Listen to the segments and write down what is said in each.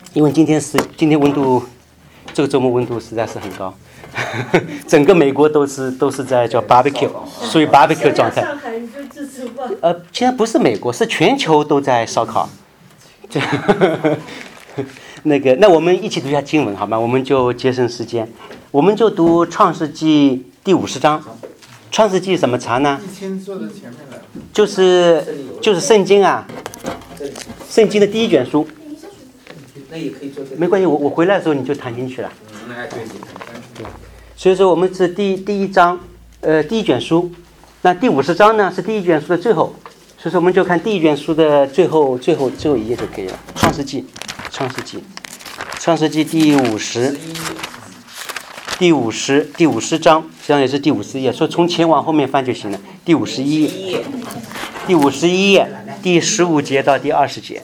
因为今天温度，这个周末温度实在是很高，整个美国都是在叫 barbecue， 属于 barbecue 状态。 上海你就支持吧。 现在不是美国，是全球都在烧烤。那我们一起读一下经文好吗？我们就节省时间，我们就读创世纪第50章。创世纪怎么查呢？就是圣经啊，圣经的第一卷书。 那也可以做这个。 没关系，我回来的时候你就弹进去了。对，所以说我们是第一章，第一卷书。那第50章呢是第一卷书的最后，所以说我们就看第一卷书的最后一页就可以了。创世纪第50章，实际上也是第50页，说从前往后面翻就行了。第51页，第15节到第20节。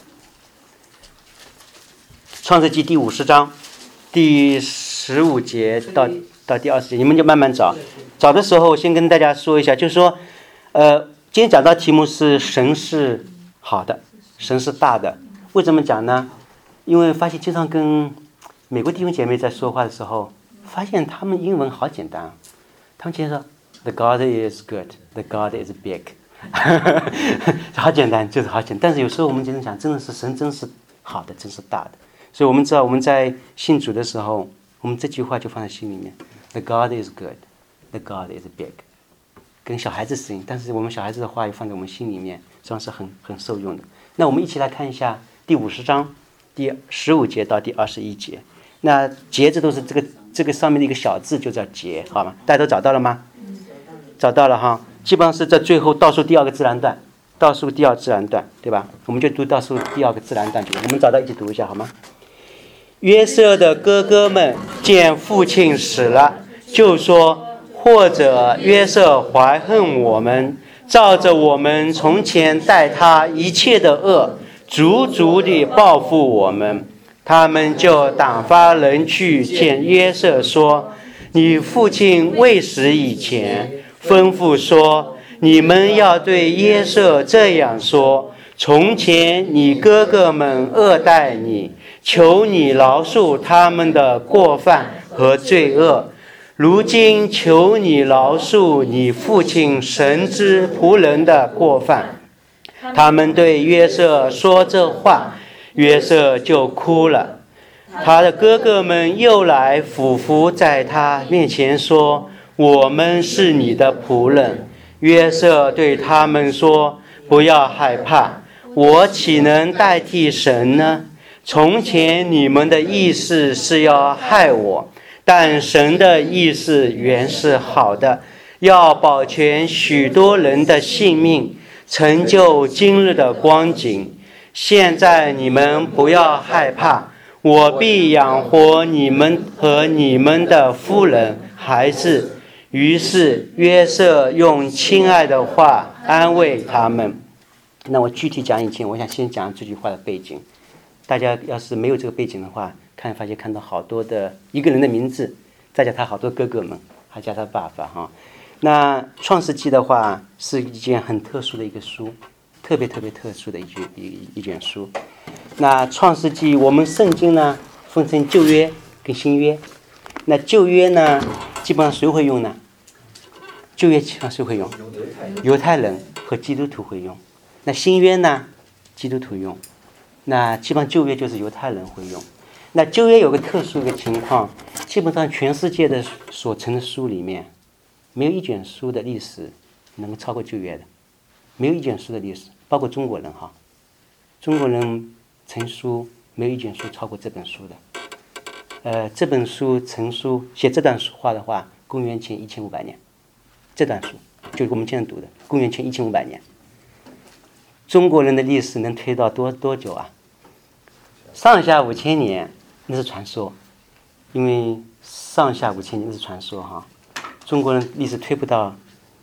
创世纪第50章，第15节到第20节，你们就慢慢找。找的时候，先跟大家说一下，就是说，今天讲到题目是神是好的，神是大的。为什么讲呢？因为发现经常跟美国弟兄姐妹在说话的时候，发现他们英文好简单，他们经常说 The God is good, the God is big， 好简单，就是好简单。但是有时候我们经常讲，真的是神真是好的，真是大的。所以我们知道我们在信主的时候，我们这句话就放在心里面 The God is good, the God is big， 跟小孩子适应，但是我们小孩子的话也放在我们心里面，实际上是很受用的。那我们一起来看一下第50章第15节到第21节。那节字都是这个上面的一个小字就叫节，好吗？大家都找到了吗？找到了哈，基本上是在最后倒数第2个自然段，对吧？我们就读倒数第2个自然段，我们找到一起读一下好吗？约瑟的哥哥们见父亲死了，就说：或者约瑟怀恨我们，照着我们从前待他一切的恶，足足地报复我们。他们就打发人去见约瑟，说：你父亲未死以前，吩咐说，你们要对约瑟这样说：从前你哥哥们恶待你，求你饶恕他们的过犯和罪恶。如今求你饶恕你父亲神之仆人的过犯。他们对约瑟说这话，约瑟就哭了。他的哥哥们又来俯伏在他面前说：我们是你的仆人。约瑟对他们说：不要害怕，我岂能代替神呢？从前你们的意思是要害我，但神的意思原是好的，要保全许多人的性命，成就今日的光景。现在你们不要害怕，我必养活你们和你们的夫人孩子。于是约瑟用亲爱的话安慰他们。那我具体讲以前，我想先讲这句话的背景。大家要是没有这个背景的话，发现看到好多的一个人的名字，再加他好多哥哥们，还加他爸爸哈。那创世纪的话是一件很特殊的一个书，特别特殊的一卷书。那创世纪我们圣经呢分成旧约跟新约。那旧约呢基本上谁会用呢？旧约基本上谁会用？犹太人和基督徒会用。那新约呢基督徒用。那基本上旧约就是犹太人会用。那旧约有个特殊的情况，基本上全世界的所成的书里面，没有一卷书的历史能够超过旧约的，没有一卷书的历史，包括中国人哈，中国人成书没有一卷书超过这本书的。这本书成书写这段话的话，公元前1500年，这段书就是我们现在读的，公元前1500年。中国人的历史能推到多久啊？上下5000年那是传说，因为上下5000年是传说哈。中国人历史推不到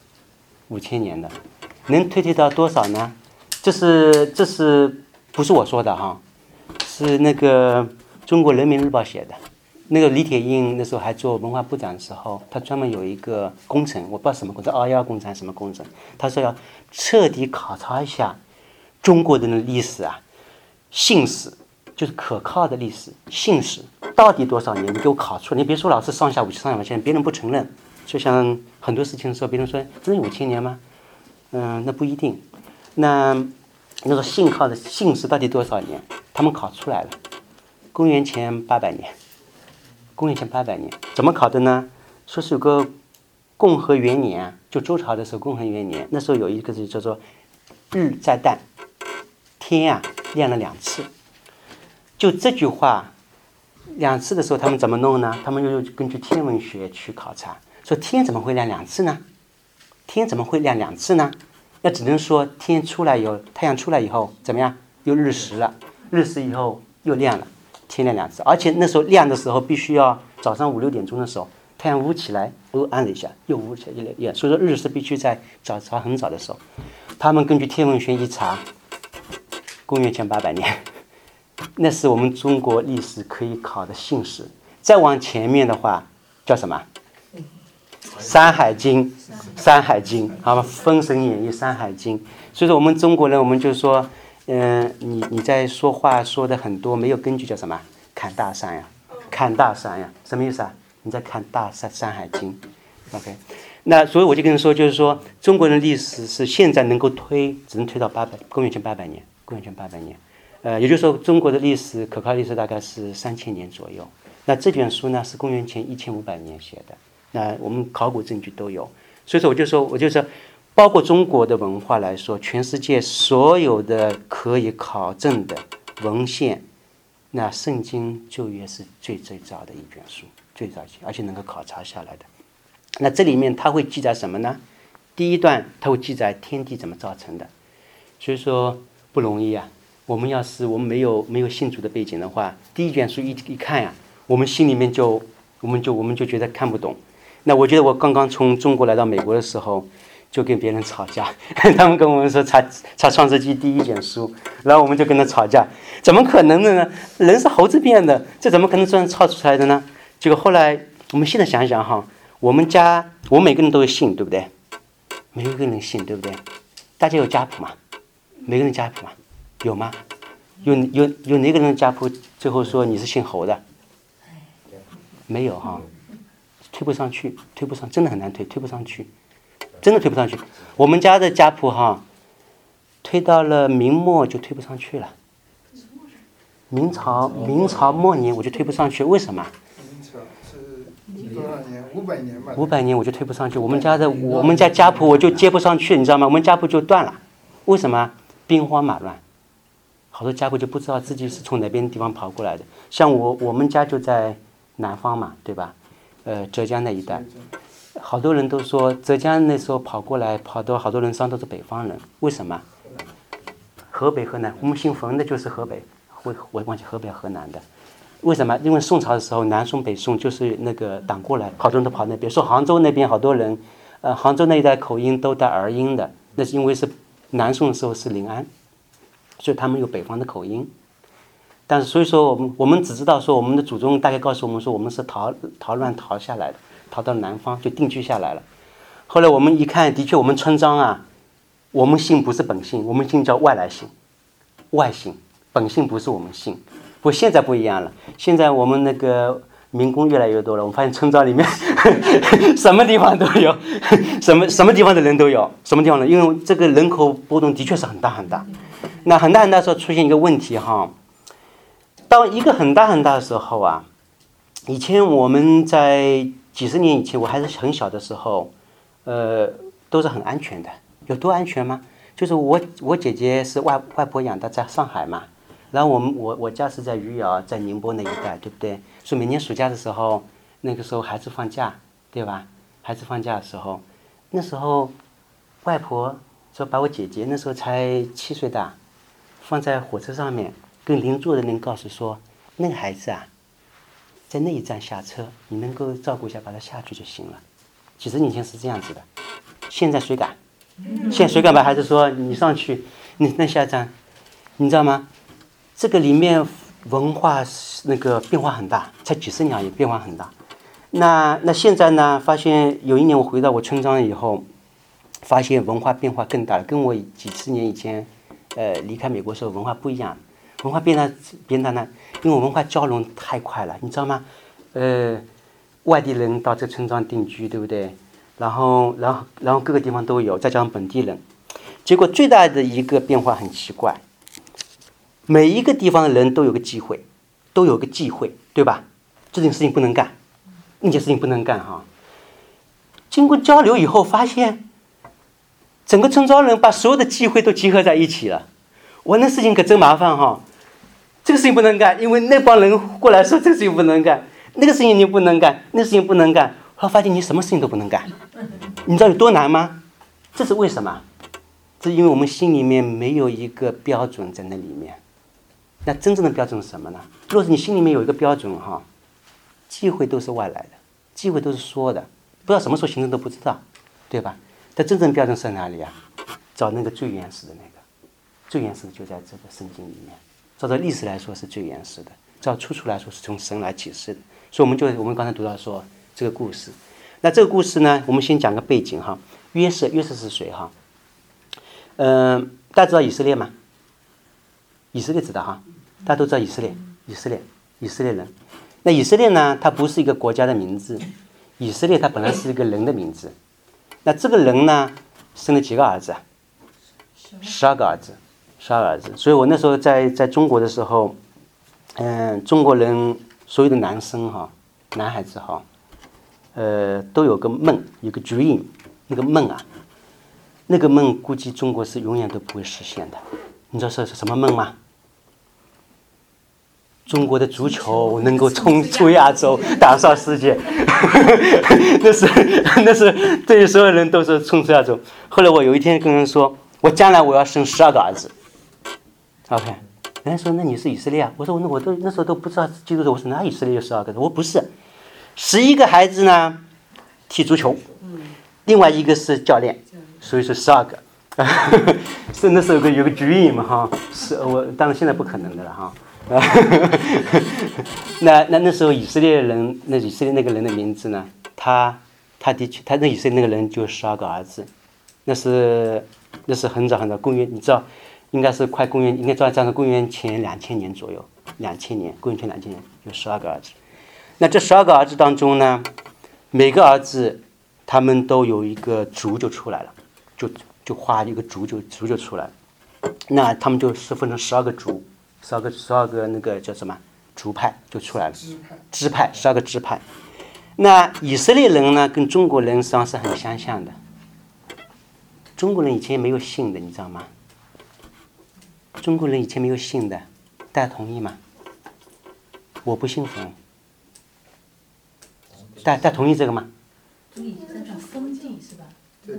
5000年的，能推到多少呢？这是不是我说的哈？是那个中国人民日报写的。那个李铁英那时候还做文化部长的时候，他专门有一个工程，我不知道什么工程，211工程还是什么工程，他说要彻底考察一下中国人的历史啊，姓史， 就是可靠的历史信史，到底多少年？你给我考出来。你别说老是上下5000年，别人不承认。就像很多事情的时候，别人说真有5000年吗？那不一定。那说信靠的信史到底多少年？他们考出来了，公元前800年。公元前800年怎么考的呢？说是有个共和元年啊，就周朝的时候，共和元年那时候有一个字叫做日在旦，天啊亮了2次。就这句话2次的时候，他们怎么弄呢？他们又根据天文学去考察，说天怎么会亮2次呢？天怎么会亮2次呢？那只能说天出来以后，太阳出来以后怎么样？又日食了，日食以后又亮了，天亮2次。而且那时候亮的时候，必须要早上5、6点钟的时候，太阳乌起来，暗了一下，又乌起来，所以说日食必须在早朝很早的时候。他们根据天文学一查，公元前800年。那是我们中国历史可以考的信史。再往前面的话，叫什么？山海经，山海经，好吧，《封神演义》、山海经。所以说我们中国人，我们就说，你在说话说的很多没有根据，叫什么？砍大山呀，砍大山呀，什么意思啊？你在砍大山海经 ，OK。那所以我就跟你说，就是说中国人历史是现在能够推，只能推到公元前800年，公元前800年。也就是说，中国的历史可靠历史大概是3000年左右。那这卷书呢是公元前1500年写的，那我们考古证据都有。所以说，我就说，包括中国的文化来说，全世界所有的可以考证的文献，那圣经旧约是最早的一卷书，最早期，而且能够考察下来的。那这里面它会记载什么呢？第一段它会记载天地怎么造成的，所以说不容易啊。我们没有信主的背景的话，第一卷书一看呀，我们心里面我们就觉得看不懂。那我觉得我刚刚从中国来到美国的时候，就跟别人吵架，他们跟我们说查创世纪第一卷书，然后我们就跟他吵架，怎么可能的呢？人是猴子变的，这怎么可能这样抄出来的呢？结果后来我们现在想一想哈，我们每个人都有姓，对不对？每个人姓，对不对？大家有家谱嘛？每个人家谱嘛？有吗？有哪个人家谱最后说你是姓侯的？没有哈，推不上去，真的很难推不上去，真的推不上去。我们家的家谱哈，推到了明末就推不上去了。明朝末年我就推不上去，为什么？ 明朝是多少年？500年吧。 500年我就推不上去，我们家家谱我就接不上去，你知道吗？我们家谱就断了，为什么？兵荒马乱。好多家谱就不知道自己是从哪边地方跑过来的，像我们家就在南方嘛，对吧？浙江那一带，好多人都说浙江那时候跑过来，跑到好多人上都是北方人，为什么？河北河南，我们姓冯的就是河北，我忘记河北河南的，为什么？因为宋朝的时候，南宋北宋就是那个党过来，好多人都跑那边，说杭州那边好多人，杭州那一带口音都带儿音的，那是因为是南宋的时候是临安。所以他们有北方的口音，但是所以说我们只知道说我们的祖宗大概告诉我们说我们是逃乱逃下来的，逃到南方就定居下来了。后来我们一看，的确我们村庄啊，我们姓不是本姓，我们姓叫外来姓，外姓，本姓不是我们姓。不过现在不一样了，现在我们那个民工越来越多了，我们发现村庄里面什么地方都有，什么地方的人都有，什么地方的，因为这个人口波动的确是很大很大。那很大时候出现一个问题哈，当一个很大的时候啊，以前我们在几十年以前，我还是很小的时候，都是很安全的。有多安全吗？就是我姐姐是外婆养的，在上海嘛，然后我家是在余姚，在宁波那一带，对不对？所以每年暑假的时候，那个时候孩子放假，对吧？孩子放假的时候，那时候外婆说把我姐姐那时候才7岁大。放在火车上面，跟邻座的人告诉说，那个孩子啊，在那一站下车，你能够照顾一下，把他下去就行了。几十年前是这样子的，现在谁敢？现在谁敢把孩子说你上去，你那下站，你知道吗？这个里面文化那个变化很大，才几十年也变化很大。那现在呢？发现有一年我回到我村庄以后，发现文化变化更大了，跟我几十年以前。离开美国时候文化不一样。 文化变大呢，因为文化交融太快了，你知道吗？外地人到这村庄定居，对不对？然后各个地方都有，再加上本地人，结果最大的一个变化很奇怪，每一个地方的人都有个忌讳，对吧？这件事情不能干，那件事情不能干哈。经过交流以后，发现整个村庄人把所有的忌讳都集合在一起了。我那事情可真麻烦哈，这个事情不能干，因为那帮人过来说这个事情不能干，那个事情你不能干，那个事情不能干。后来发现你什么事情都不能干，你知道有多难吗？这是为什么？这是因为我们心里面没有一个标准在那里面。那真正的标准是什么呢？若是你心里面有一个标准哈，忌讳都是外来的，忌讳都是说的，不知道什么时候形成都不知道，对吧？但真正的标准是在哪里啊？找那个最原始的那个，最原始的就在这个圣经里面。照着历史来说是最原始的，照出处来说是从神来启示的。所以我们刚才读到说这个故事，那这个故事呢，我们先讲个背景哈。约瑟是谁哈？大家知道以色列吗？以色列知道哈，大家都知道以色列人。那以色列呢，它不是一个国家的名字，以色列它本来是一个人的名字。那这个人呢，生了几个儿子？12个儿子。所以我那时候在中国的时候，中国人所有的男生哈，男孩子哈，都有个梦，有个 dream， 那个梦啊，那个梦估计中国是永远都不会实现的。你知道是什么梦吗？中国的足球能够冲出亚洲，打上世界，那是对于所有人都是冲出亚洲。后来我有一天跟人说，我将来我要生12个儿子。OK， 人家说那你是以色列啊？我说我那时候都不知道基督徒，我说哪以色列有12个？我不是，11个孩子呢踢足球，另外一个是教练，所以是12个。是那时候有个 dream 哈，是我当然现在不可能的了哈。那时候以色列人，那以色列那个人的名字呢？他的确，他那以色列那个人就12个儿子，那是很早公元，你知道，应该是快公元，应该照这样公元前2000年左右，2000年，公元前2000年有12个儿子。那这12个儿子当中呢，每个儿子他们都有一个族就出来了，就画一个族就出来了。那他们就是分成12个族。12个那个叫什么族派就出来了，支派12个支派。那以色列人呢，跟中国人实际上是很相像的。中国人以前没有姓的，你知道吗？中国人以前没有姓的，大家同意吗？我不姓冯，大家同意这个吗？ 封地是吧？ 对，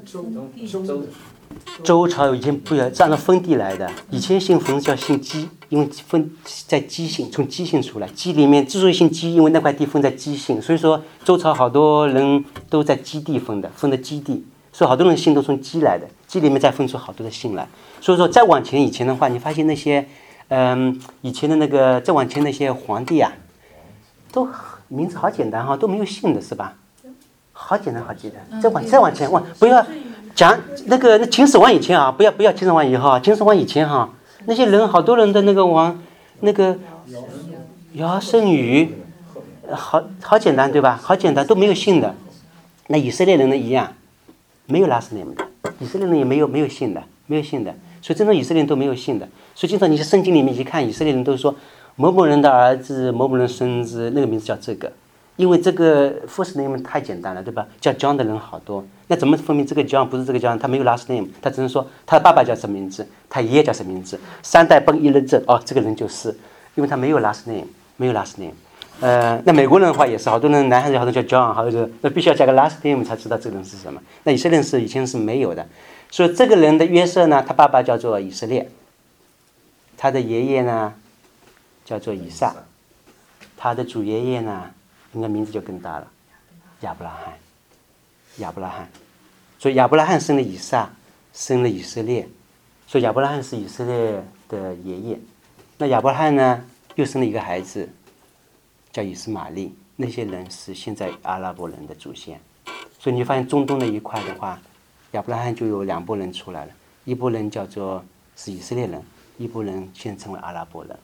周朝以前不要是按照封地来的，以前姓冯叫姓姬，因为分在姬姓，从姬姓出来。姬里面之所以姓姬，因为那块地封在姬姓，所以说周朝好多人都在姬地封的姬地，所以好多人姓都从姬来的，姬里面再分出好多的姓来。所以说再往前以前的话，你发现那些以前的那个再往前那些皇帝啊，都名字好简单哈，都没有姓的是吧？好简单。再往前不要讲那秦始皇以前啊，不要秦始皇以后啊，秦始皇以前哈，那些人好多人的那个王那个尧舜禹，好简单对吧？好简单，都没有姓的。那以色列人呢一样，没有 last name 的，以色列人也没有姓的，所以真正以色列人都没有姓的。所以经常你去圣经里面一看，以色列人都是说某某人的儿子、某某人孙子，那个名字叫这个。因为这个 first name 太简单了，对吧？叫 John 的人好多，那怎么分明这个 John 不是这个 John？ 他没有 last name， 他只能说他爸爸叫什么名字，他爷爷叫什么名字，3代奔一人证，哦，这个人就是，因为他没有 last name。那美国人的话也是，好多人男孩子好多叫 John， 好多那必须要加个 last name 才知道这个人是什么。那以色列人以前是没有的，所以这个人的约瑟呢，他爸爸叫做以色列，他的爷爷呢叫做以撒，他的祖爷爷呢，应该名字就更大了，亚伯拉罕。所以亚伯拉罕生了以撒，生了以色列，所以亚伯拉罕是以色列的爷爷。那亚伯拉罕呢，又生了一个孩子，叫以斯玛利。那些人是现在阿拉伯人的祖先。所以你发现中东那一块的话，亚伯拉罕就有2拨人出来了，一拨人是以色列人，一拨人现在成为阿拉伯人。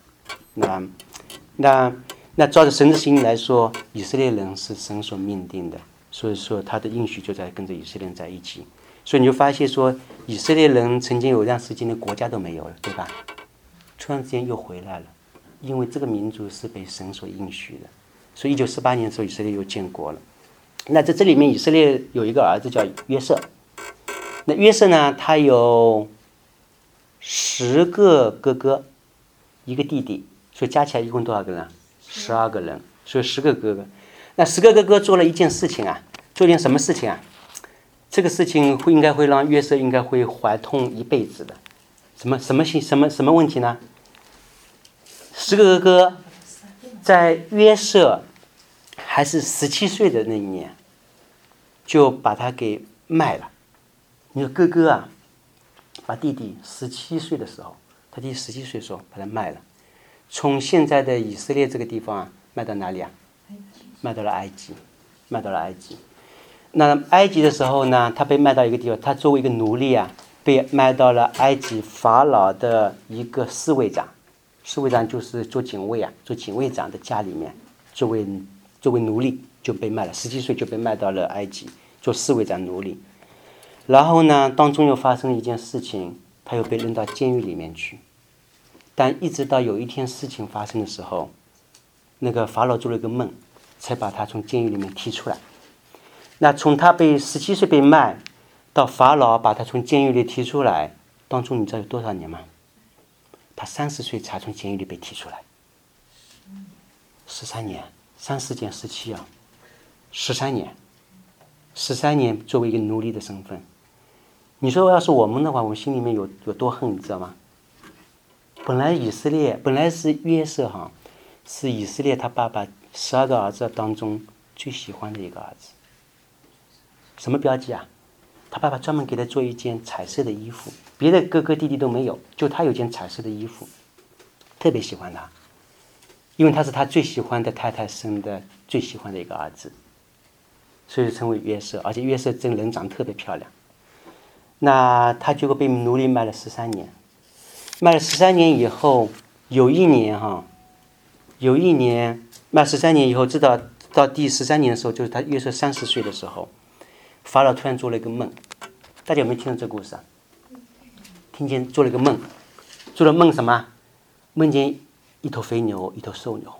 那照着神的心意来说，以色列人是神所命定的，所以说他的应许就在跟着以色列人在一起。所以你就发现说，以色列人曾经有一段时间的国家都没有了，对吧？突然之间又回来了，因为这个民族是被神所应许的。所以1948年的时候，以色列又建国了。那在这里面，以色列有一个儿子叫约瑟。那约瑟呢，他有10个哥哥，一个弟弟，所以加起来一共多少个人？12个人，所以10个哥哥。那10个哥哥做了一件事情啊，做一件什么事情啊？这个事情应该会让约瑟应该会怀痛一辈子的。什么问题呢？10个哥哥在约瑟还是17岁的那一年，就把他给卖了。你说哥哥啊，把弟弟17岁的时候，他弟弟17岁的时候把他卖了，从现在的以色列这个地方啊，卖到哪里啊？卖到了埃及，卖到了埃及。那埃及的时候呢，他被卖到一个地方，他作为一个奴隶啊，被卖到了埃及法老的一个侍卫长。侍卫长就是做警卫啊，做警卫长的家里面，作为奴隶就被卖了，17岁就被卖到了埃及做侍卫长奴隶。然后呢，当中又发生了一件事情，他又被扔到监狱里面去。但一直到有一天事情发生的时候，那个法老做了一个梦，才把他从监狱里面提出来。那从他被17岁被卖到法老把他从监狱里提出来，当中你知道有多少年吗？他30岁才从监狱里被提出来，13年，30减17啊，13年作为一个奴隶的身份。你说要是我们的话，我们心里面有多恨，你知道吗？本来是约瑟哈，是以色列他爸爸12个儿子当中最喜欢的一个儿子。什么标记啊？他爸爸专门给他做一件彩色的衣服，别的哥哥弟弟都没有，就他有件彩色的衣服，特别喜欢他，因为他是他最喜欢的太太生的最喜欢的一个儿子，所以称为约瑟。而且约瑟这个人长得特别漂亮。那他结果被奴隶卖了13年，卖了13年以后，有一年卖13年以后，直到第13年的时候，就是他约瑟30岁的时候，法老突然做了一个梦。大家有没有听到这个故事啊？听见做了一个梦，做了梦什么？梦见一头肥牛，一头瘦牛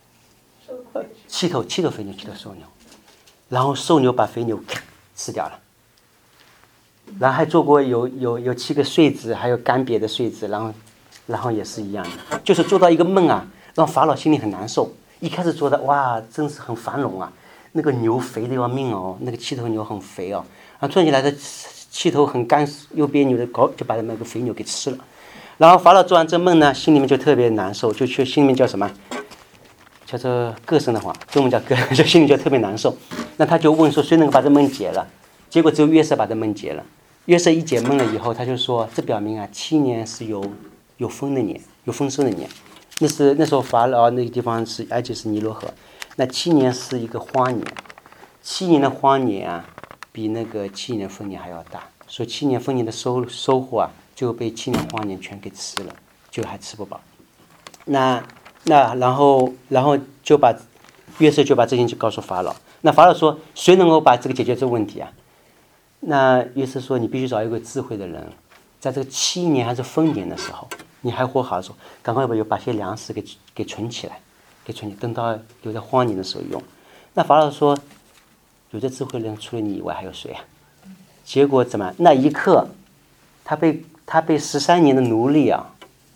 ，7头肥牛，7头瘦牛，然后瘦牛把肥牛吃掉了，然后还做过有7个穗子，还有干瘪的穗子，然后也是一样的，就是做到一个梦啊，让法老心里很难受。一开始做的哇，真是很繁荣啊，那个牛肥的要命哦，那个7头牛很肥哦，然后突然间来的7头很干又别扭的就把那个肥牛给吃了。然后法老做完这梦呢，心里面就特别难受，就去心里面叫什么？叫做各声的话，中文叫各，就心里就特别难受。那他就问说，谁能够把这梦解了？结果只有约瑟把这梦解了。约瑟一解梦了以后，他就说，这表明啊，7年是有丰的年，有丰收的年。那时候法老那个地方是埃及是尼罗河，那7年是一个荒年，7年的荒年啊，比那个7年丰年还要大。所以7年丰年的收获啊，就被7年荒年全给吃了，就还吃不饱。然后约瑟就把这件事告诉法老。那法老说，谁能够把这个解决这个问题啊？那约瑟说，你必须找一个智慧的人，在这个7年还是丰年的时候，你还活好的时候，赶快把些粮食给存起来，等到留在荒年的时候用。那法老说，有这智慧的人除了你以外还有谁啊？结果怎么？那一刻，他被13年的奴隶啊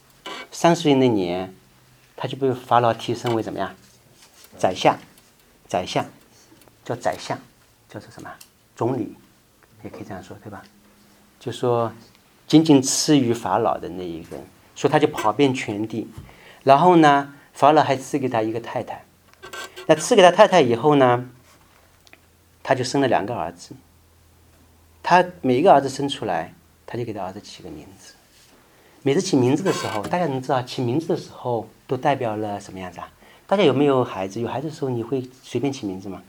，30岁那年，他就被法老提升为怎么样？宰相，叫宰相，叫做什么？总理，也可以这样说，对吧？就说仅仅次于法老的那一个人，所以他就跑遍全地。然后呢，法老还赐给他一个太太。那赐给他太太以后呢，他就生了2个儿子。他每一个儿子生出来，他就给他儿子起个名字。每次起名字的时候，大家能知道起名字的时候都代表了什么样子啊？大家有没有孩子？有孩子的时候你会随便起名字吗？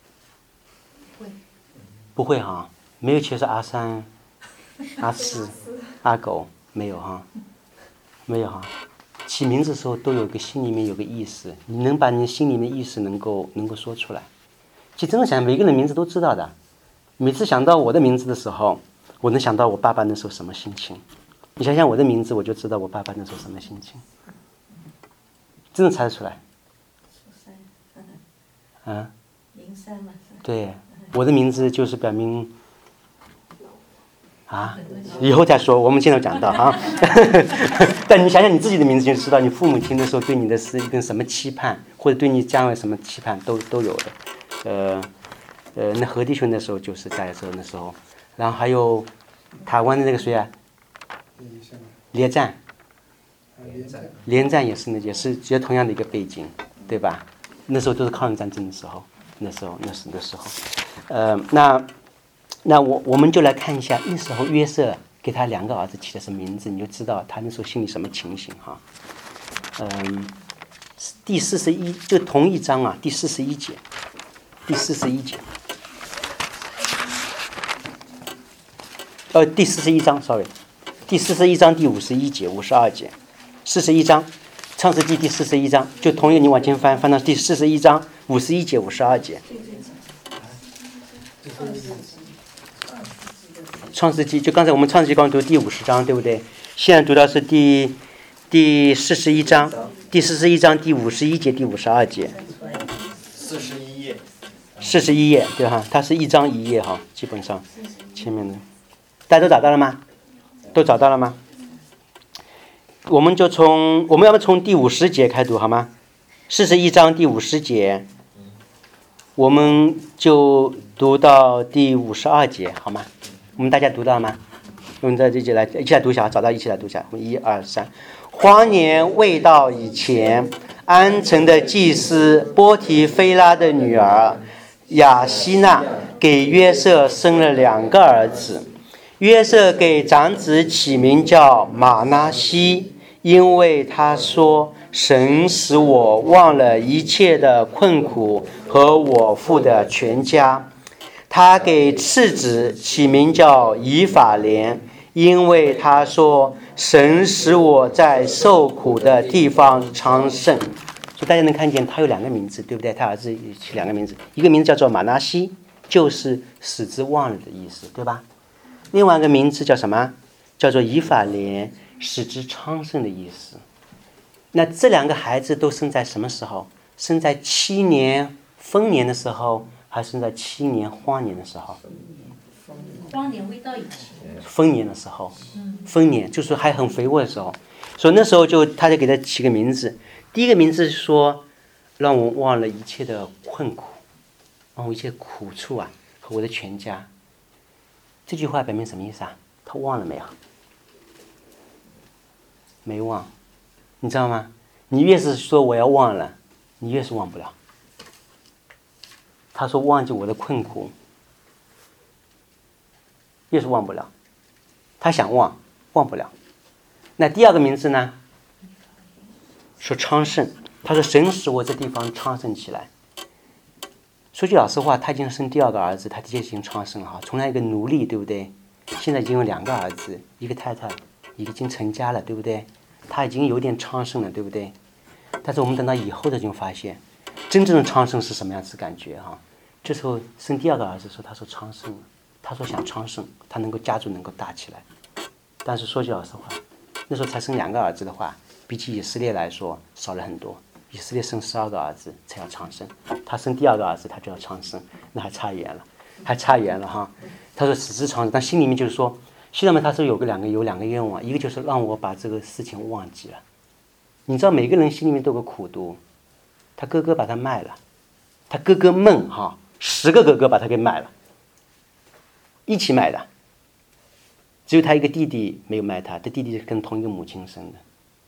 不会哈，没有起说阿三、阿四、阿狗，没有哈，没有哈。 起名字的时候都有个心里面有个意识，你能把你心里面意识能够说出来。其实真的想，每个人名字都知道的。每次想到我的名字的时候，我能想到我爸爸那时候什么心情。你想想我的名字，我就知道我爸爸那时候什么心情，真的猜得出来。啊 03嘛， 对，我的名字就是表明以后再说，我们现在讲到哈。但你想想你自己的名字，就知道你父母亲的时候对你的是一个什么期盼，或者对你将来什么期盼都有的。那何弟兄那时候就是在这那时候，然后还有台湾的那个谁啊，连战也是同样的一个背景，对吧？那时候都是抗日战争的时候，那时候，那我们就来看一下那时候约瑟给他2个儿子起的什么名字，你就知道他那时候心里什么情形哈。第41就同一章啊，第41节，第41章 ，sorry， 第41章第51节、52节，41章，创世纪第41章，就同一你往前翻到第41章51节、52节。创世纪就刚才我们创世纪刚读第50章，对不对？现在读到是第41章，第41章第51节、第52节。41页，对哈，它是1章1页哈，基本上前面的，大家都找到了吗？都找到了吗？我们要不从第50节开读好吗？41章第50节，我们就读到第52节好吗？我们大家读到了吗？我们在这节一起来读一下，找到一起来读一下。我们1、2、3。荒年未到以前，安城的祭司波提菲拉的女儿雅西娜给约瑟生了2个儿子。约瑟给长子起名叫马拿西，因为他说：“神使我忘了一切的困苦和我父的全家。”他给次子起名叫以法莲，因为他说：“神使我在受苦的地方昌盛。”所以大家能看见他有2个名字，对不对？他儿子起2个名字，一个名字叫做马拿西，就是使之忘了的意思，对吧？另外一个名字叫什么？叫做以法莲，使之昌盛的意思。那这2个孩子都生在什么时候？生在7年丰年的时候，还是生在7年荒年的时候？ 荒年未到以前。 丰年的时候，丰年就是还很肥沃的时候，所以那时候他就给他起个名字。第一个名字是说，让我忘了一切的困苦，忘了一切苦处啊，和我的全家。这句话表明什么意思啊？他忘了没有？没忘，你知道吗？你越是说我要忘了，你越是忘不了。他说忘记我的困苦，越是忘不了。他想忘，忘不了。那第2个名字呢？说昌盛，他说神使我这地方昌盛起来。说句老实话，他已经生第2个儿子，他的确已经昌盛了哈。从来一个奴隶，对不对？现在已经有2个儿子，一个太太，已经成家了，对不对？他已经有点昌盛了，对不对？但是我们等到以后的就发现，真正的昌盛是什么样子感觉哈？这时候生第2个儿子的时候，他说昌盛了，他说想昌盛，他能够家族能够大起来。但是说句老实话，那时候才生2个儿子的话，比起以色列来说少了很多。以色列生12个儿子才要昌盛，他生第2个儿子他就要昌盛，那还差远了哈。他说使之昌盛，但心里面就是说，希腊们他说有2个愿望，一个就是让我把这个事情忘记了。你知道每个人心里面都有个苦毒，他哥哥把他卖了，他哥哥们哈，10个哥哥把他给卖了，一起卖的，只有他一个弟弟没有卖他，他弟弟是跟同一个母亲生的。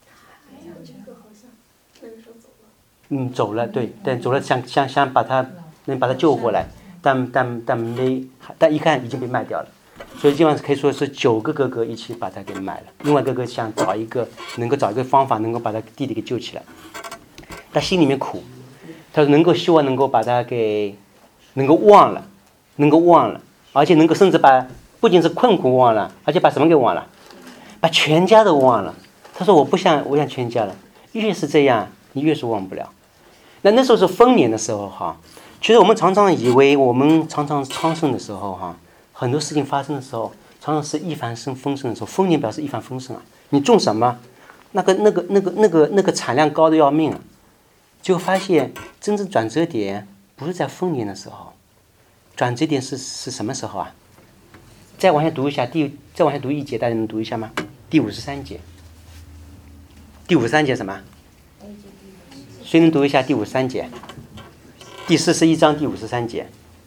走了，对，但走了想把他救回来，但一看已经被卖掉了，所以基本上可以说是9个哥哥一起把他给卖了。另外哥哥想能够找一个方法能够把他弟弟给救起来，他心里面苦，他希望能够把他给能够忘了，而且甚至不仅是困苦忘了，而且把什么给忘了，把全家都忘了。他说我想全家了。 越是这样，你越是忘不了。那时候是丰年的时候哈，其实我们常常以为我们常常昌盛的时候哈，很多事情发生的时候，常常是一帆风顺的时候。丰年表示一帆风顺啊，你种什么，那个产量高的要命啊，就发现真正转折点不是在丰年的时候，转折点是什么时候啊？再往下读一下，再往下读一节，大家能读一下吗？第53节。第53节什么？谁能读一下第53节？第41章第53节。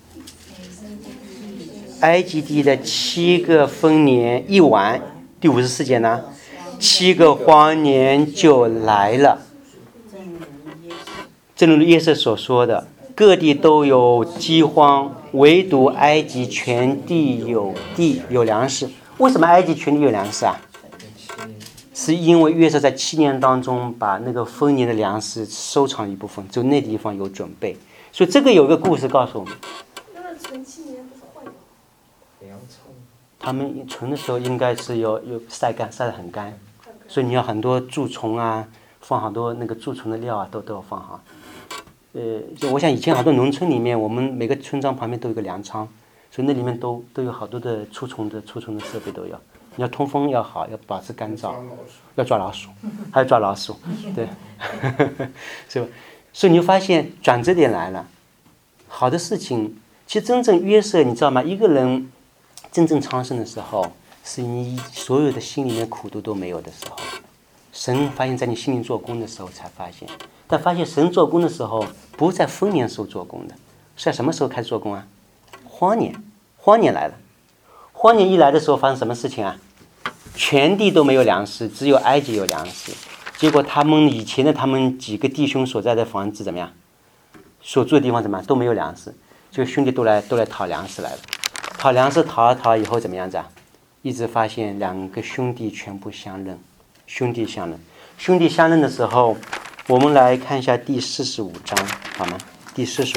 埃及地的7个丰年一完，第54节呢？7个荒年就来了。正如约瑟所说的，各地都有饥荒，唯独埃及全地有粮食。为什么埃及全地有粮食啊？是因为约瑟在7年当中把那个丰年的粮食收藏一部分，就那地方有准备。所以这个有个故事告诉我们， 那存7年不是坏的？ 粮仓。 他们存的时候应该是有晒得很干，所以你要很多蛀虫啊，放好多那个蛀虫的料啊，都要放好。就我想以前好多农村里面，我们每个村庄旁边都有个粮仓，所以那里面都有好多的除虫的设备都有。你要通风要好，要保持干燥，要抓老鼠，还要抓老鼠，对，是吧？所以你就发现转折点来了，好的事情，其实真正约瑟，你知道吗？一个人真正昌盛的时候，是你所有的心里面苦毒都没有的时候，神发现在你心里做工的时候才发现。但发现神做工的时候，不是在丰年时候做工的，是在什么时候开始做工啊？荒年来了。荒年一来的时候，发生什么事情啊？全地都没有粮食，只有埃及有粮食。结果他们几个弟兄所在的房子怎么样？所住的地方怎么样？都没有粮食。这个兄弟都来讨粮食来了。讨粮食讨以后怎么样子啊？一直发现2个兄弟全部相认。兄弟相认的时候，我们来看一下第45章，好吗？第45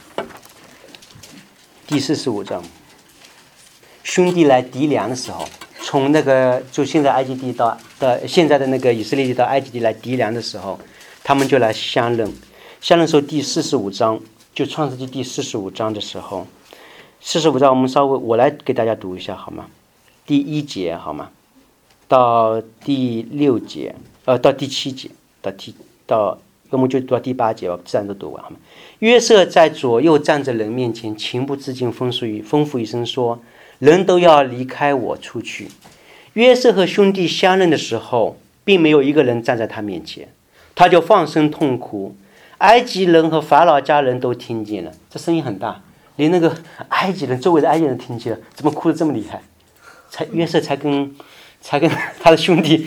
章，兄弟来籴粮的时候，从那个就现在埃及地到现在的那个以色列地到埃及地来籴粮的时候，他们就来相认。相认的时候，第45章就创世纪第45章的时候，45章我来给大家读一下好吗？第1节好吗？到第6节，到第7节，要么就到第8节吧，自然都读完好吗？约瑟在左右站着人面前，情不自禁吩咐一声说：“人都要离开我出去。”约瑟和兄弟相认的时候，并没有一个人站在他面前，他就放声痛哭。埃及人和法老家人都听见了，这声音很大，连那个周围的埃及人听见了，怎么哭得这么厉害？约瑟才跟他的兄弟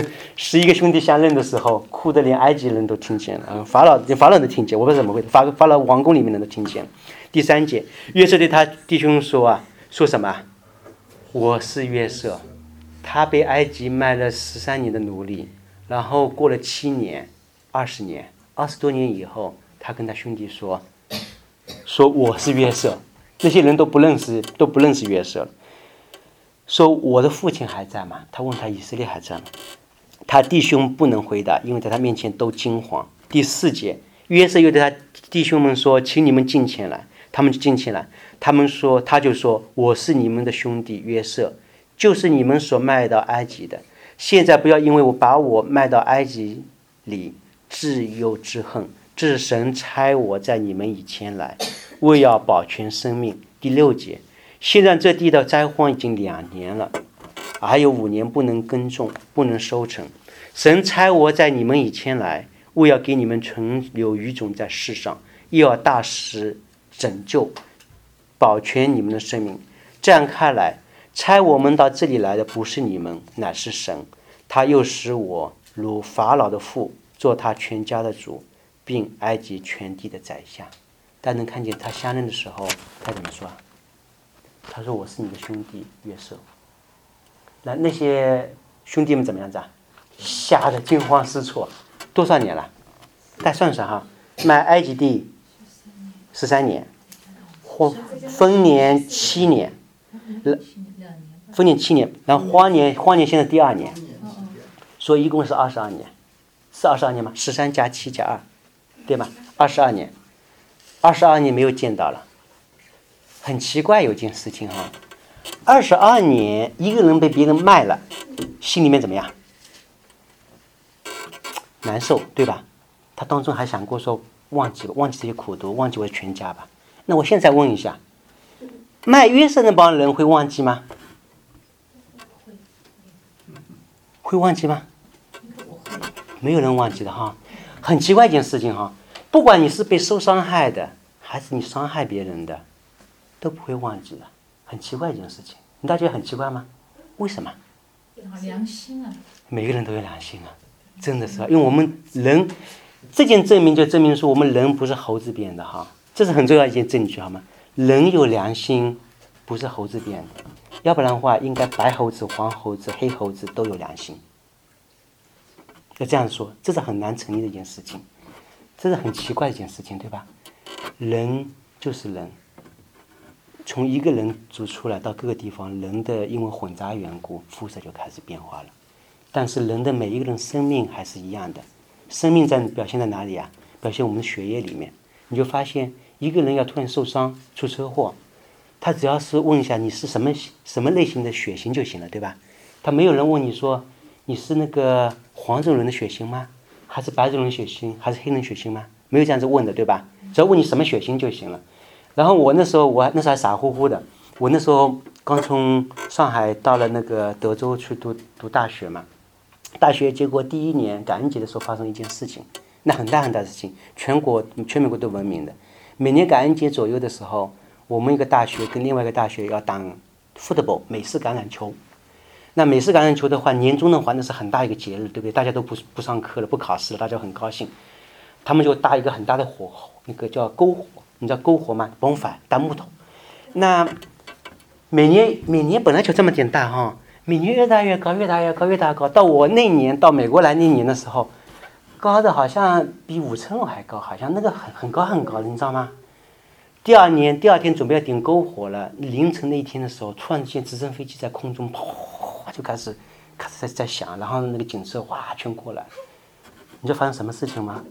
11个兄弟相认的时候，哭得连埃及人都听见了，法老都听见，我不知道怎么回事，法老王宫里面的人都听见了。第3节，约瑟对他弟兄说什么？我是约瑟，他被埃及卖了13年的奴隶，然后过了7年、20年、20多年以后，他跟他兄弟说我是约瑟，那些人都不认识约瑟了。说我的父亲还在吗？他问他以色列还在吗？他弟兄不能回答，因为在他面前都惊慌。第4节，约瑟又对他弟兄们说：“请你们进前来。”他们就进前来。他就说：“我是你们的兄弟约瑟，就是你们所卖到埃及的。现在不要因为我把我卖到埃及里自忧自恨，这是神差我在你们以前来，为要保全生命。”第6节。现在这地的灾荒已经2年了，还有5年不能耕种，不能收成。神差我在你们以前来，为要给你们存留余种在世上，又要大施拯救，保全你们的生命。这样看来，差我们到这里来的不是你们，乃是神。他又使我如法老的父，做他全家的主，并埃及全地的宰相。大家能看见他相认的时候，他怎么说？他说：“我是你的兄弟约瑟。”那些兄弟们怎么样子啊？吓得惊慌失措。多少年了？再算算哈，卖埃及地13年，丰年7年，丰年7年，然后荒年现在第2年，所以一共是22年。 是22年吗？13加7加2，对吧？22年，22年没有见到了。很奇怪，有件事情哈，22年一个人被别人卖了，心里面怎么样？难受，对吧？他当中还想过说忘记这些苦毒，忘记我的全家吧。那我现在问一下，卖约瑟那帮人会忘记吗？会忘记吗？没有人忘记的哈。很奇怪一件事情哈，不管你是被受伤害的，还是你伤害别人的，都不会忘记的。很奇怪一件事情，你大家觉得很奇怪吗？为什么？ 良心啊！ 每个人都有良心啊，真的是，因为我们人，这件证明就证明说我们人不是猴子变的哈，这是很重要一件证据好吗？人有良心，不是猴子变的，要不然的话，应该白猴子、黄猴子、黑猴子都有良心。要这样说，这是很难成立的一件事情，这是很奇怪的一件事情，对吧？人就是人，从一个人族出来到各个地方，人的因为混杂缘故，肤色就开始变化了。但是人的每一个人生命还是一样的，生命表现在哪里啊？表现我们的血液里面。你就发现一个人要突然受伤、出车祸，他只要是问一下你是什么类型的血型就行了，对吧？他没有人问你说你是那个黄种人的血型吗？还是白种人血型？还是黑人血型吗？没有这样子问的，对吧？只要问你什么血型就行了。然后我那时候还傻乎乎的，我那时候刚从上海到了那个德州去读大学嘛。大学结果第一年感恩节的时候发生一件事情，那很大的事情，全美国都闻名的。每年感恩节左右的时候，我们一个大学跟另外一个大学要打 football 美式橄榄球。那美式橄榄球的话，年终的话那是很大一个节日，对不对？大家都不上课了，不考试了，大家很高兴。他们就搭一个很大的火，那个叫篝火，你知道篝火吗？bonfire，搭木头。那每年本来就这么点大哈。每年越大越高，越大越高，越大越高。到我那年到美国来那年的时候，高的好像比5层楼还高，好像那个很高很高的，你知道吗？第二天准备要点篝火了，凌晨那一天的时候，突然间直升飞机在空中砰就开始在响，然后那个警车哇全过来，你知道发生什么事情吗？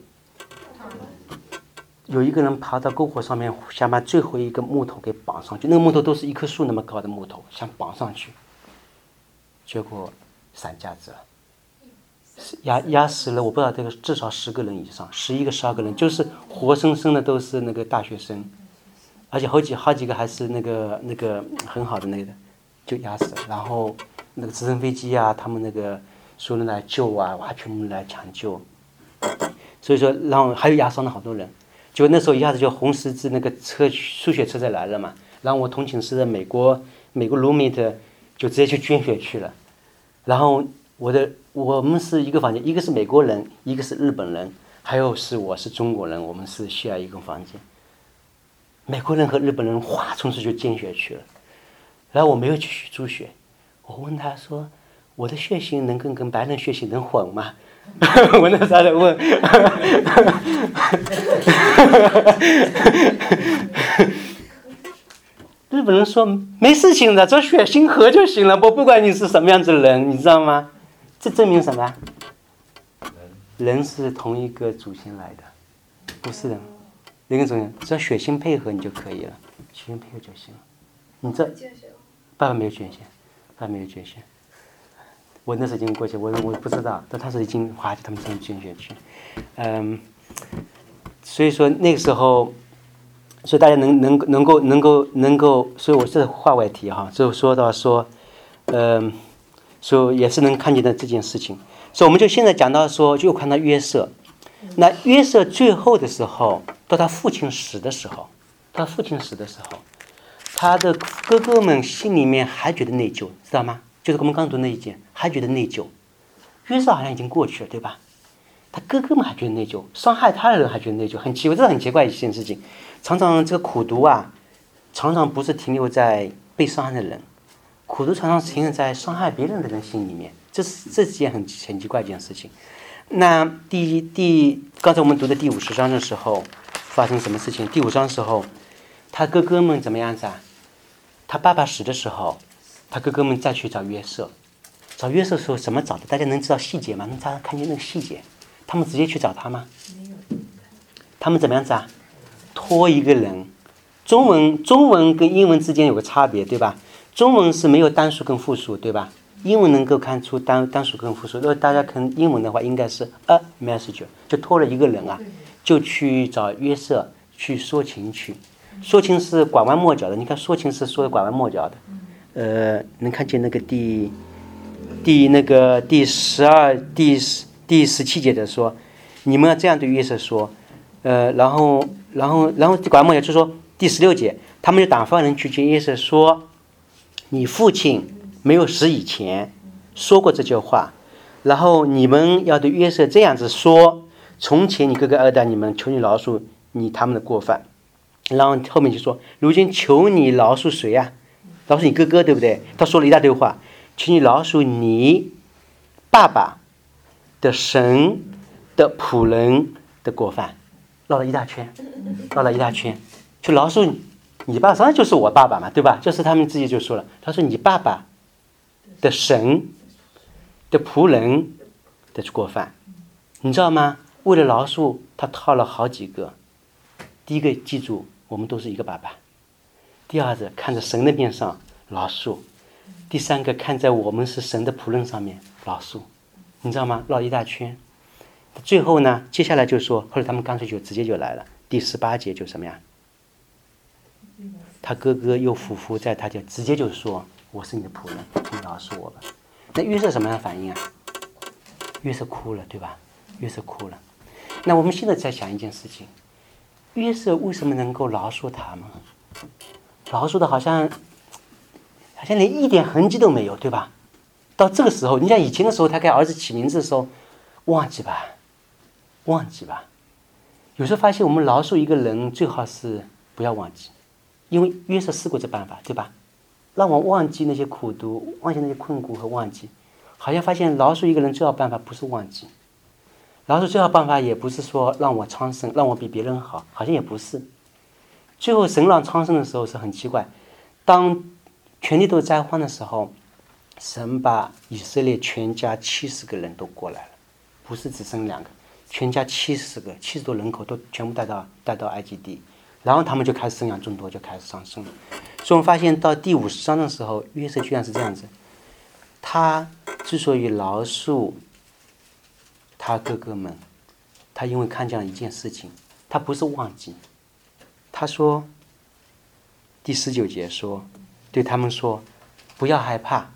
有一个人爬到篝火上面，想把最后一个木头给绑上去，那个木头都是一棵树那么高的木头，想绑上去。结果散架子了，压死了我不知道这个至少10个人以上，11个12个人，就是活生生的都是那个大学生，而且好几个还是那个很好的那个，就压死了。然后那个直升飞机啊，他们那个所有人来救啊，哇，全部来抢救。所以说，然后还有压伤了好多人。就那时候一下子就红十字那个输血车就来了嘛，然后我同寝室的美国 roommate 就直接去捐血去了。然后我们是一个房间，一个是美国人，一个是日本人，还有我是中国人，我们是share一个房间。美国人和日本人哗冲出去捐血去了，然后我没有去输血，我问他说我的血型能跟白人血型能混吗？我那时候在问日本人说没事情的，只要血型合就行了，我不管你是什么样子的人，你知道吗？这证明什么？人是同一个祖先来的，不是人，人跟祖先只要血型配合你就可以了，血型配合就行了。你这爸爸没有捐献，爸爸没有捐献。我那时候已经过去，我不知道，但他是已经他们真的捐血去，所以说那个时候。所以大家能够，所以我这话外题哈，就说到说，所以也是能看见的这件事情。所以我们就现在讲到说，就看到约瑟。那约瑟最后的时候，到他父亲死的时候，他的哥哥们心里面还觉得内疚，知道吗？就是我们刚读那一节，还觉得内疚。约瑟好像已经过去了，对吧？他哥哥们还觉得内疚，伤害他的人还觉得内疚，很奇怪，这是很奇怪一件事情。常常这个苦毒啊，常常不是停留在被伤害的人，苦毒常常停留在伤害别人的人心里面，这是件很奇怪一件事情。那刚才我们读的第50章的时候，发生什么事情？第5章的时候，他哥哥们怎么样子啊？他爸爸死的时候，他哥哥们再去找约瑟。找约瑟的时候怎么找的？大家能知道细节吗？能大家看见那个细节？ 他们直接去找他吗？他们怎么样子啊？托一个人。中文跟英文之间有个差别，对吧？中文是没有单数跟复数，对吧？英文能够看出单数跟复数。如果大家看英文的话，应该是 a messenger， 就托了一个人啊，就去找约瑟去说情去。说情是拐弯抹角的，你看说情是说的拐弯抹角的。能看见那个第17节的说，你们要这样对约瑟说，然后拐弯抹角就说第16节，他们就打发人去见约瑟说，你父亲没有死以前说过这句话，然后你们要对约瑟这样子说，从前你哥哥二代你们，求你饶恕他们的过犯。然后后面就说，如今求你饶恕谁呀？饶恕你哥哥，对不对？他说了一大堆话，求你饶恕你爸爸的神的仆人的过犯，绕了一大圈，就饶恕你爸爸，实际上就是我爸爸嘛，对吧？就是他们自己就说了，他说你爸爸的神的仆人的过犯，你知道吗？为了饶恕，他套了好几个。第一个，记住我们都是一个爸爸；第二个，看着神的面上饶恕；第三个，看在我们是神的仆人上面饶恕。你知道吗？绕一大圈。最后呢，接下来就说，后来他们干脆就直接就来了。第18节就什么呀？他哥哥又俯伏在他就直接就说，我是你的仆人，你饶恕我吧。那约瑟什么样的反应啊？约瑟哭了，对吧？约瑟哭了。那我们现在在想一件事情，约瑟为什么能够饶恕他们？饶恕的好像连一点痕迹都没有，对吧？到这个时候，你像以前的时候，他给儿子起名字的时候，忘记吧。有时候发现我们饶恕一个人，最好是不要忘记，因为约瑟试过这办法，对吧？让我忘记那些苦毒，忘记那些困苦和忘记，好像发现饶恕一个人最好办法不是忘记，饶恕最好办法也不是说让我昌盛，让我比别人好，好像也不是。最后神让昌盛的时候是很奇怪，当全地都灾荒的时候，神把以色列全家70个人都过来了，不是只剩2个，全家70多人口都全部带到埃及地，然后他们就开始生养众多，就开始上升了。所以我们发现到第50章的时候，约瑟居然是这样子，他之所以饶恕他哥哥们，他因为看见了一件事情，他不是忘记，他说第19节说，对他们说，不要害怕，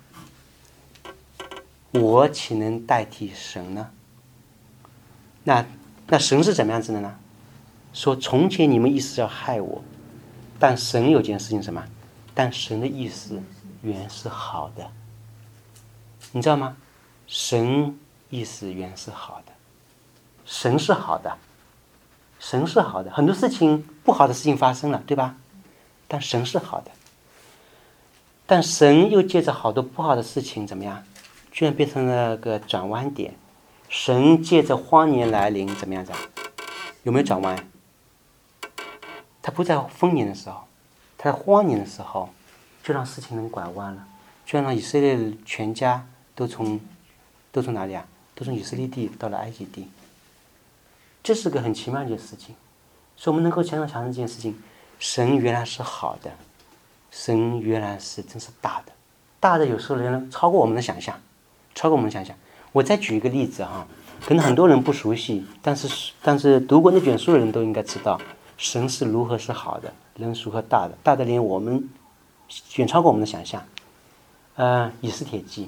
我岂能代替神呢？那神是怎么样子的呢？说从前你们意思要害我，但神有件事情什么？但神的意思原是好的，你知道吗？神意思原是好的，神是好的，神是好的。很多事情不好的事情发生了，对吧？但神是好的，但神又借着好多不好的事情怎么样？居然变成了个转弯点。神借着荒年来临怎么样子？有没有转弯？他不在丰年的时候，他在荒年的时候，就让事情能拐弯了，就让以色列全家都从哪里啊？都从以色列地到了埃及地。这是个很奇妙的一件事情，所以我们能够想这件事情，神原来是好的，神原来是真是大的，大的有时候人超过我们的想象，我再举一个例子哈，可能很多人不熟悉，但是读过那卷书的人都应该知道，神是如何是好的，人是如何大的，大的连我们远超过我们的想象。以斯帖记，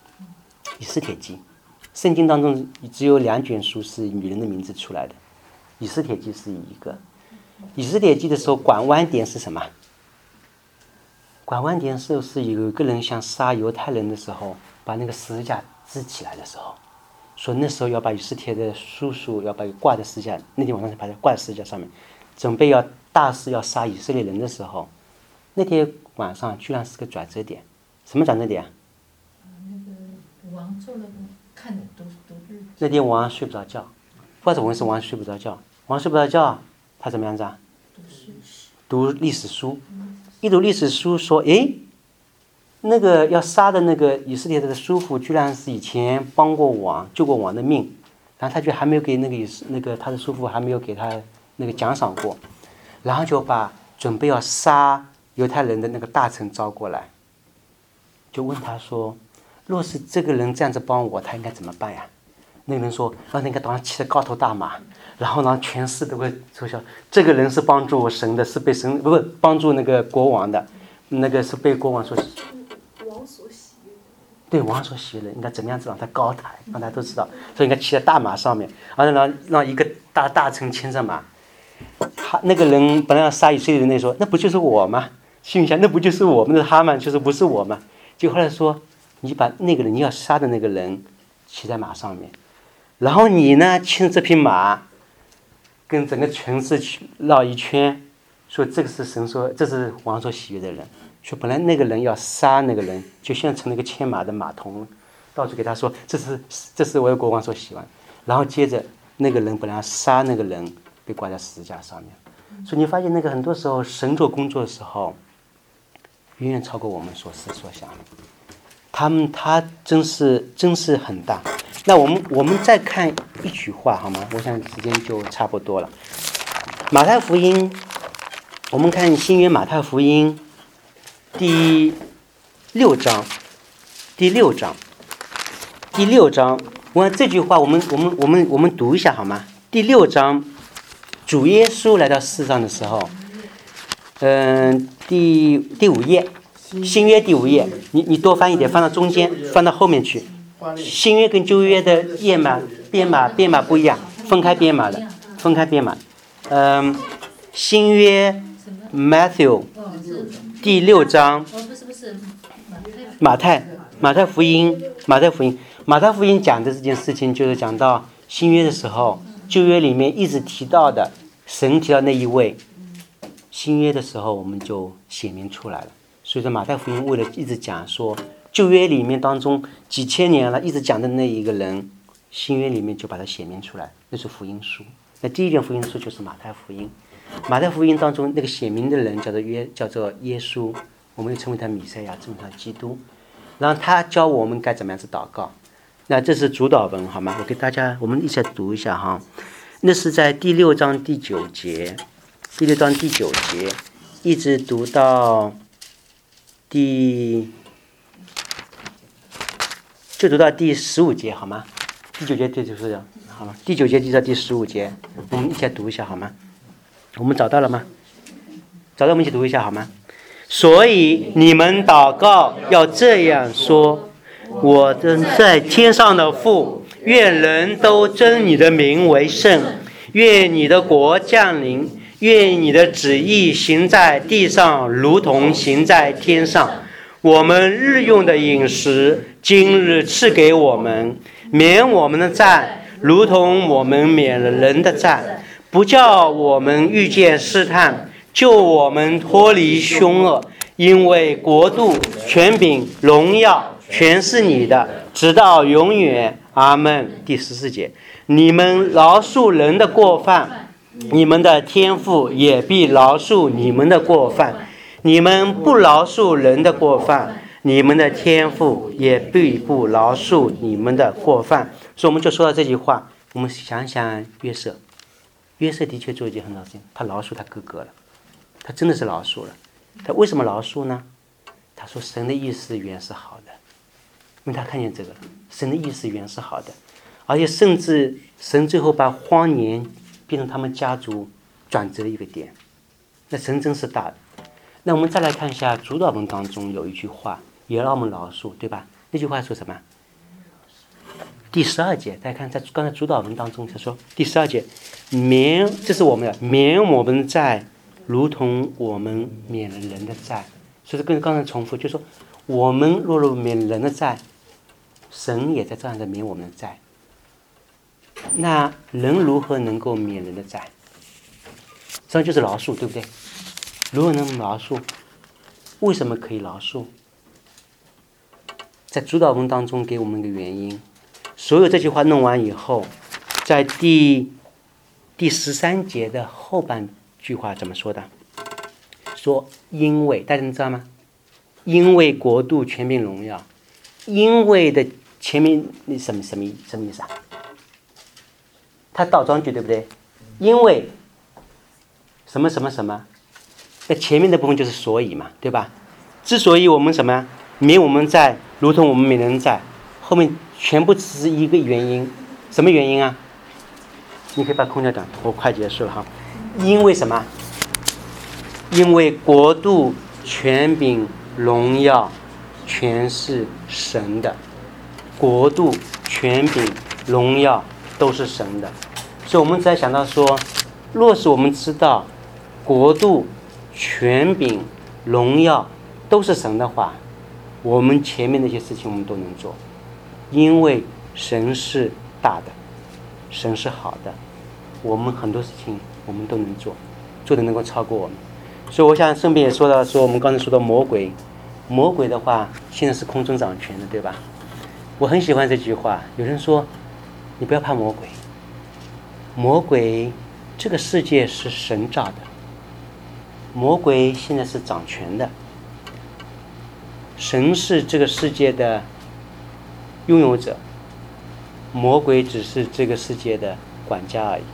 圣经当中只有2卷书是女人的名字出来的，以斯帖记是一个。以斯帖记的时候，拐弯点是什么？拐弯点是有一个人想杀犹太人的时候，把那个十字架支起来的时候，说那时候要把以斯帖的叔叔要把挂在十字架，那天晚上把它挂在十字架上面，准备要大肆要杀以色列人的时候，那天晚上居然是个转折点。什么转折点啊？ 那个王做了看的都是那天王睡不着觉，不知道怎么回事，王睡不着觉，他怎么样子啊？读历史书，一读历史书说，诶，那个要杀的那个以色列的叔父，居然是以前帮过王、救过王的命， 然后他就还没有给那个他的叔父还没有给他那个奖赏过，然后就把准备要杀犹太人的那个大臣招过来，就问他说，若是这个人这样子帮我，他应该怎么办呀？那个人说，那应该当然骑着高头大马，然后呢全市都会嘲笑这个人是帮助神的，是被神不是帮助那个国王的，那个是被国王所王所喜悦。 对王所喜悦的，应该怎么样子让他高抬，让大家都知道，所以应该骑在大马上面，然后让一个大臣牵着马。他那个人本来要杀以色列人，那说那不就是我吗？心里想那不就是我们的哈曼，就是不是我吗？结果后来说，你把那个人你要杀的那个人骑在马上面，然后你呢牵着这匹马，跟整个城市绕一圈，说这个是神说，这是王所喜悦的人。说本来那个人要杀那个人，就现在成了一个牵马的马童，到处给他说这是我的国王所喜欢。然后接着那个人本来要杀那个人，被挂在十字架上面。所以你发现那个很多时候神做工作的时候，远远超过我们所思所想。他真是很大。那我们再看一句话好吗？我想时间就差不多了。马太福音，我们看新约马太福音第六章，我看这句话我们读一下好吗？第六章，主耶稣来到世上的时候，第五页，新约第五页，你多翻一点，翻到中间，翻到后面去。新约跟旧约的编码不一样，分开编码。新约 Matthew 第六章，马太福音讲的这件事情，就是讲到新约的时候，旧约里面一直提到的，神提到那一位，新约的时候我们就显明出来了。所以说马太福音为了一直讲说旧约里面当中几千年了一直讲的那一个人，新约里面就把它显明出来，那是福音书。那第一卷福音书就是马太福音。马太福音当中那个显明的人叫做耶稣，我们又称为他弥赛亚，称为他基督。然后他教我们该怎么样子祷告。那这是主祷文好吗？我给大家我们一起来读一下哈。那是在第六章第九节，一直读到就读到第15节好吗？第9节对就是这样好吗？第9节就到第15节，我们一起来读一下好吗？我们找到了吗？找到我们一起读一下好吗？所以你们祷告要这样说：我的在天上的父，愿人都称你的名为圣，愿你的国降临，愿你的旨意行在地上，如同行在天上。我们日用的饮食，今日赐给我们，免我们的债，如同我们免了人的债，不叫我们遇见试探，救我们脱离凶恶。因为国度、权柄、荣耀，全是你的，直到永远。阿们。第14节，你们饶恕人的过犯，你们的天父也必饶恕你们的过犯；你们不饶恕人的过犯，你们的天父也必不饶恕你们的过犯。所以我们就说到这句话，我们想想约瑟的确做一件很好的事情，他饶恕他哥哥了，他真的是饶恕了。他为什么饶恕呢？他说神的意思原是好的，因为他看见这个了，神的意思原是好的，而且甚至神最后把荒年变成他们家族转折的一个点，那神真是大的。那我们再来看一下主祷文当中有一句话也让我们饶恕，对吧？那句话说什么？第12节，大家看在刚才主祷文当中他说第12节，这是我们的免我们债，如同我们免了人的债。所以跟刚才重复，就是说我们若免人的债，神也在这样的免我们的债。那人如何能够免人的债？这就是饶恕，对不对？如何能饶恕？为什么可以饶恕？在主祷文当中给我们一个原因。所有这句话弄完以后，在第13节的后半句话怎么说的？说因为，大家知道吗？因为国度、权柄、荣耀，因为的前面什么意思啊？ 它倒装句对不对？因为什么什么什么，那前面的部分就是所以嘛，对吧？之所以我们什么，免我们在，如同我们免人在，后面全部只是一个原因，什么原因啊？你可以把空调讲，我快结束了哈。因为什么？因为国度、权柄、荣耀，全是神的。国度、权柄、荣耀都是神的。所以我们在想到说，若是我们知道国度、权柄、荣耀都是神的话，我们前面那些事情我们都能做，因为神是大的，神是好的，我们很多事情我们都能做，做的能够超过我们。所以我想顺便也说到说，我们刚才说到魔鬼的话，现在是空中掌权的，对吧？我很喜欢这句话。有人说，你不要怕魔鬼，魔鬼这个世界是神造的，魔鬼现在是掌权的，神是这个世界的拥有者，魔鬼只是这个世界的管家而已。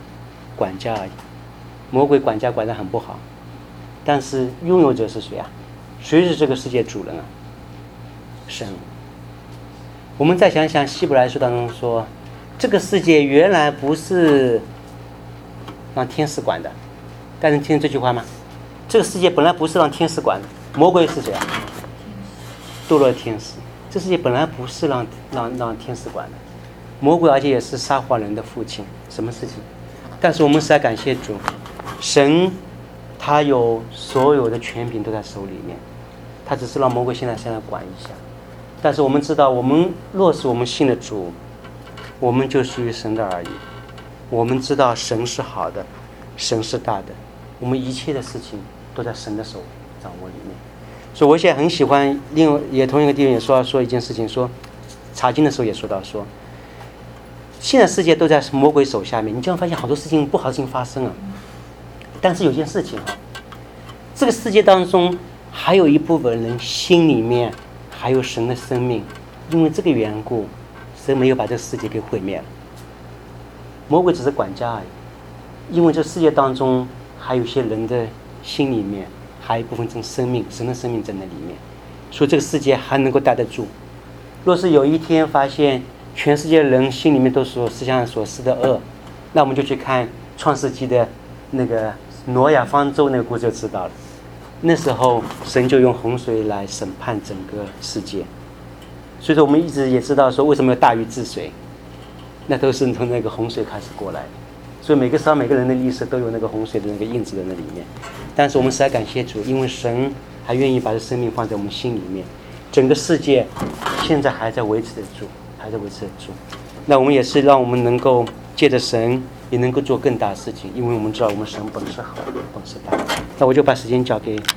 魔鬼管家管得很不好，但是拥有者是谁啊？谁是这个世界主人啊？神。我们再想想希伯来书当中说，这个世界原来不是让天使管的，大家能听见这句话吗？这个世界本来不是让天使管的，魔鬼是谁啊？堕落天使。这世界本来不是让天使管的，魔鬼而且也是撒谎人的父亲，什么事情？但是我们实在感谢主，神他有所有的权柄都在手里面，他只是让魔鬼现在管一下。但是我们知道，若是我们信了主，我们就属于神的而已。我们知道神是好的，神是大的，我们一切的事情都在神的手掌握里面。所以我现在很喜欢，也同一个地方也说一件事情，说查经的时候也说到说，现在世界都在魔鬼手下面，你就会发现好多事情不好的事情发生了。但是有件事情这个世界当中还有一部分人心里面还有神的生命，因为这个缘故，神没有把这个世界给毁灭了。魔鬼只是管家而已，因为这世界当中还有些人的心里面还有一部分真生命，神的生命在那里面，所以这个世界还能够待得住。若是有一天发现全世界人心里面都所思想所思的恶，那我们就去看创世纪的那个挪亚方舟那个故事就知道了。那时候神就用洪水来审判整个世界，所以说我们一直也知道说为什么要大禹治水，那都是从那个洪水开始过来的。所以每个人的历史都有那个洪水的那个印子在那里面。但是我们实在感谢主，因为神还愿意把这生命放在我们心里面，整个世界现在还在维持得住。那我们也是让我们能够借着神也能够做更大的事情，因为我们知道我们神本是好，本是大。那我就把时间交给